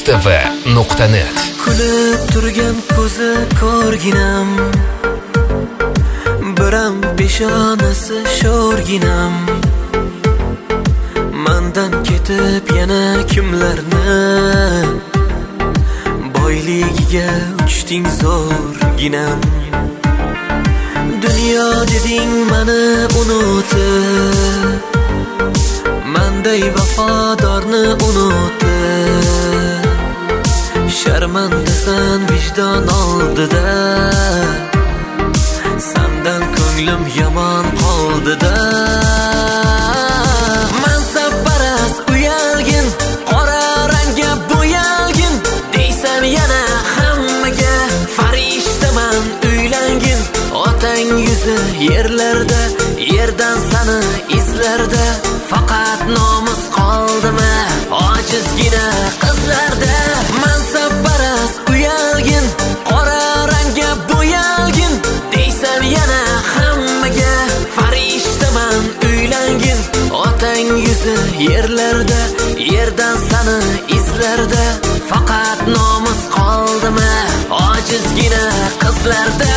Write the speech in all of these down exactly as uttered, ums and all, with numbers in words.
mustafa nuqta net. Kulib turgan ko'zi ko'rginam, biram peshonasi sho'rginam. Mandan ketib yana kimlarni boyligiga uchding zo'rginam. Dunyo deding mani unutib, manday vafodorni unutib. Sharmandasan vijdon oldida, sandan ko'nglim yomon qoldida. Mansabparas uyalgin, qora rangga bo'yalgin, deysan yana hammaga farishtaman uylangin. Otang yuzi yerlarda, yerdan sani izlarda, faqat nomus qoldimi ojizgina qizlarda. Mansabparas uyalgin, qora rangga bo'yalgin, deysan yana hammaga farishtaman uylangin. Otang yuzi yerlarda, yerdan sani izlarda, faqat nomus qoldimi ojizgina qizlarda.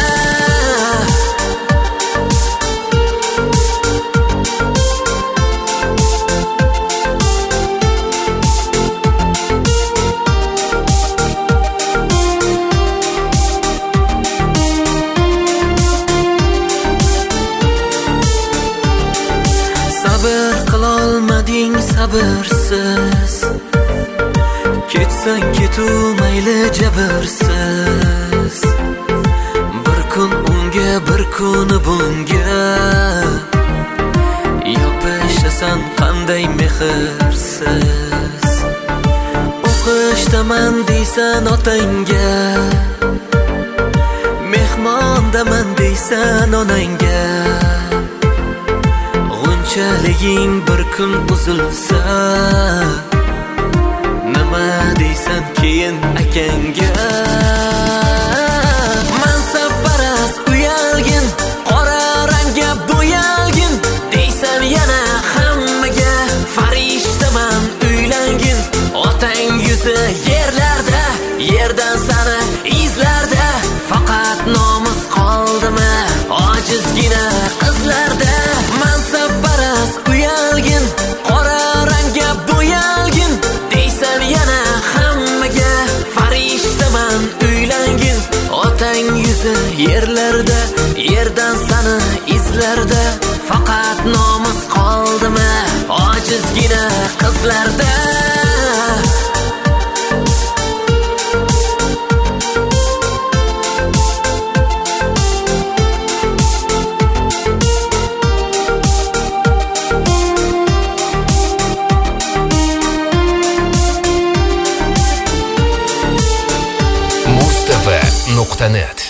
Sabr qilolmading sabrsiz, ketsang ketu mayli jabrsiz. Bir kun unga, bir kun bunga yopishasan qanday mehrsiz. O'qishdaman deysan otangga, mehmondaman deysan onangga. G'unchaliging bir kun uzilsa, nima deysan keyin akangga. Mansabparas uyalgin, qora rangga bo'yalgin, deysan yana hammaga farishtaman uylangin. Otang yuzi yerlarda, yerdan sani izlarda, faqat nomus qoldimi ojizgina qizlarda. Mansabparas uyalgin, qora rangga bo'yalgin, deysan yana hammaga farishtaman uylangin. Otang yuzi yerlarda, yerdan sani izlarda, faqat nomus qoldimi ojizgina qizlarda. mustafa nuqta net